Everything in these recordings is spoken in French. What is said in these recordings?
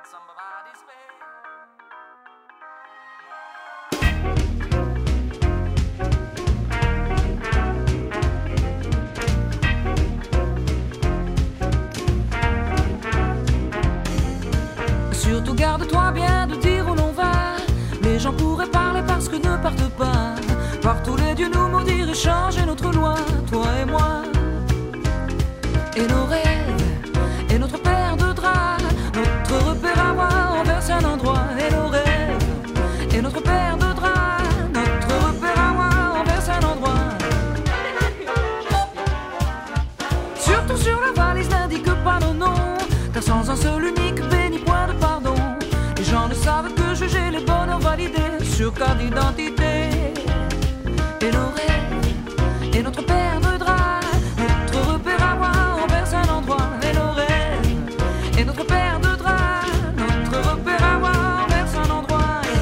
Surtout garde-toi bien de dire où l'on va. Les gens pourraient parler parce que ne partent pas. Partout les dieux nous maudire et changer notre loi, toi et moi. Et nos rêves, et notre paire de draps, notre repère à voir envers un endroit. Et nos rêves, et notre paire de draps, notre repère à voir envers un endroit. Surtout sur la valise n'indique pas nos noms, car sans un seul unique béni point de pardon. Les gens ne savent que juger les bonheurs validés sur carte d'identité. Et nos rêves, et notre paire de draps, notre repère à voir envers un endroit. Et nos rêves, et notre paire de draps, notre repère à voir envers un endroit.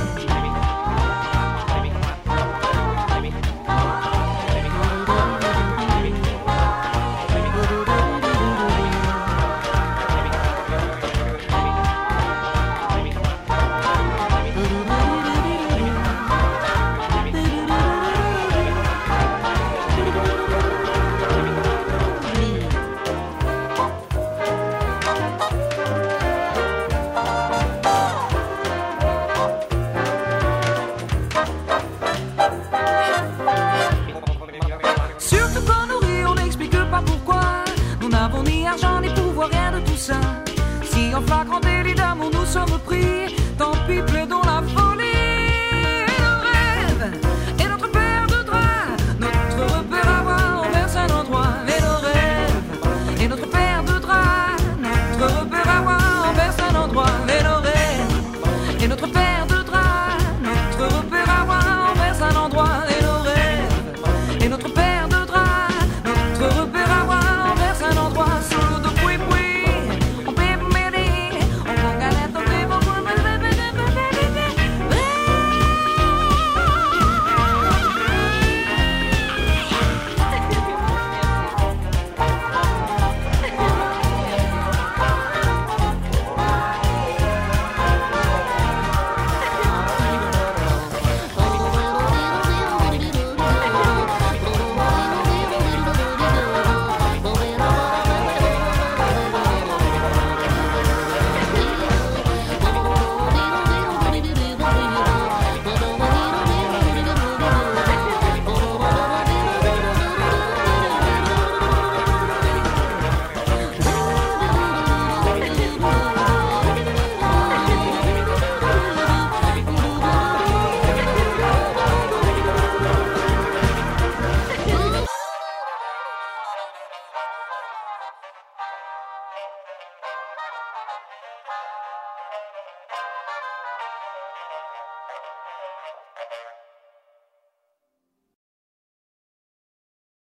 Surtout quand on rit, on n'explique pas pourquoi. Nous n'avons ni argent ni pouvoir, rien de tout ça. Si en flagrant délit d'amour nous sommes pris, tant pis, plaidons la